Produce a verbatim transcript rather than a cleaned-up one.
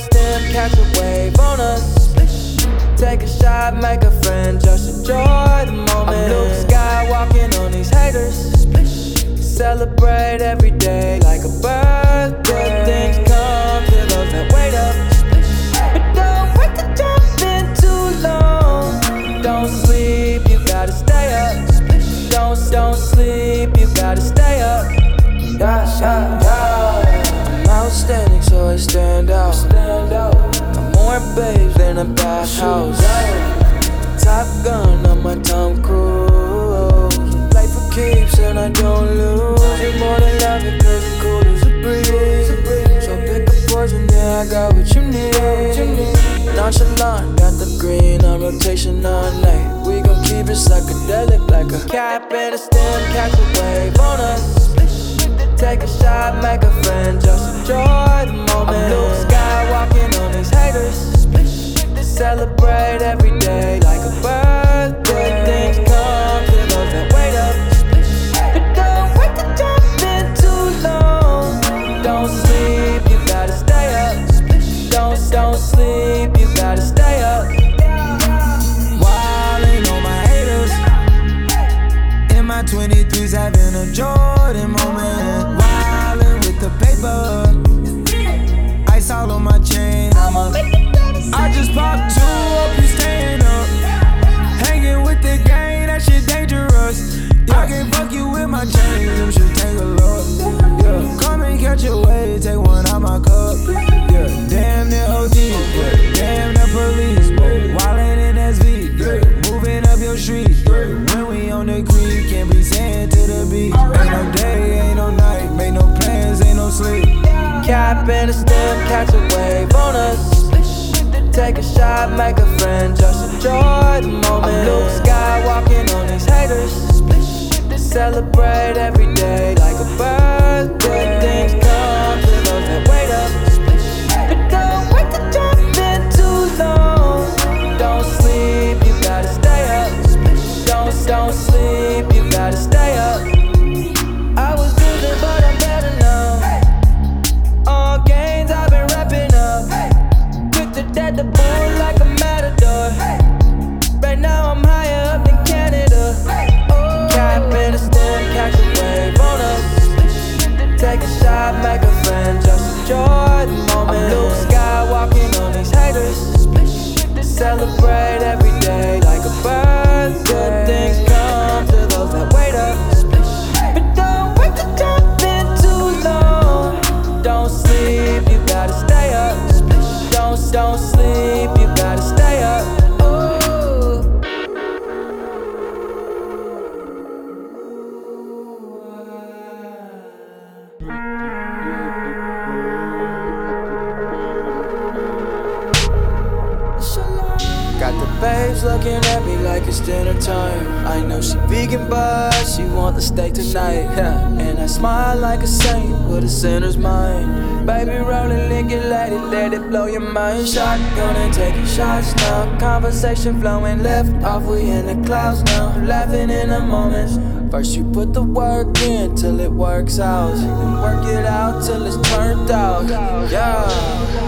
stem, catch a wave on us. Take a shot, make a friend, just enjoy the moment. I'm Luke Skywalking on these haters. Celebrate every day like a birthday. Good things come to those that wait up. But don't wait to jump in too long. Don't sleep, you gotta stay up. Don't, don't sleep, you gotta stay up. Yeah, yeah, yeah. I'm outstanding, so I stand out. I'm more babes than a bathhouse. Top Gun on my Tom Cruise. Play for keeps and I don't lose. You more than love it cause you're cool as a breeze. So pick a poison, yeah, I got what you need. Nonchalant, got the green on rotation all night. We gon' keep it psychedelic like a cap and a stem, catch a wave on us. Take a shot, make a friend, just enjoy the moment. I'm Luke Skywalking on these haters. Celebrate every day like a birthday. Good things come to those that wait up. But don't wait to jump in too long. Don't sleep, you gotta stay up. Don't, don't sleep, you gotta stay up. Wildin' on my haters. In my twenty-threes, having a Jordan moment. Wildin' with the paper. Ice all on my chain. I'm a I just popped two up, you staying up. Hanging with the gang, that shit dangerous. Yeah, I can fuck you with my chain, them should take a look. Yeah, come and catch a wave, take one out my cup. Yeah, damn the O D, yeah, damn the police. Wildin' in S V, yeah, moving up your street. Yeah, when we on the creek, can't be saying to the beach. Ain't no day, ain't no night, make no plans, ain't no sleep. Cap and a stem, catch a wave on us. Take a shot, make a friend, just enjoy the moment. I'm Luke Skywalking on these haters. Celebrate every day like a birthday. Good things come to those that wait up. But don't wait to jump in too long. Don't sleep, you gotta stay up. Don't, don't sleep, you gotta stay up. I was losing, but I'm better now. All gains I've been wrapping up. Dead the bull like a matador. Right now I'm higher up than Canada. Cap and a stem, catch a wave on us. Take a shot, make a friend, just enjoy the moment. I'm Luke Skywalking on these haters. Celebrate every day like a birthday. Good things come to those that wait up. But don't wait to jump in too long. Don't sleep, you gotta stay up. Don't, don't sleep, you gotta stay up. Ooh. Got the babes looking at me like it's dinner time. I know she vegan, but she want the steak tonight. Yeah. And I smile like a saint with a sinner's mind. Baby, rollin', lick it, let it, let it blow your mind. Shotgun and taking shots now. Conversation flowing left off, we in the clouds now. Laughing in the moments. First you put the work in till it works out. Then work it out till it's turned out. Yeah.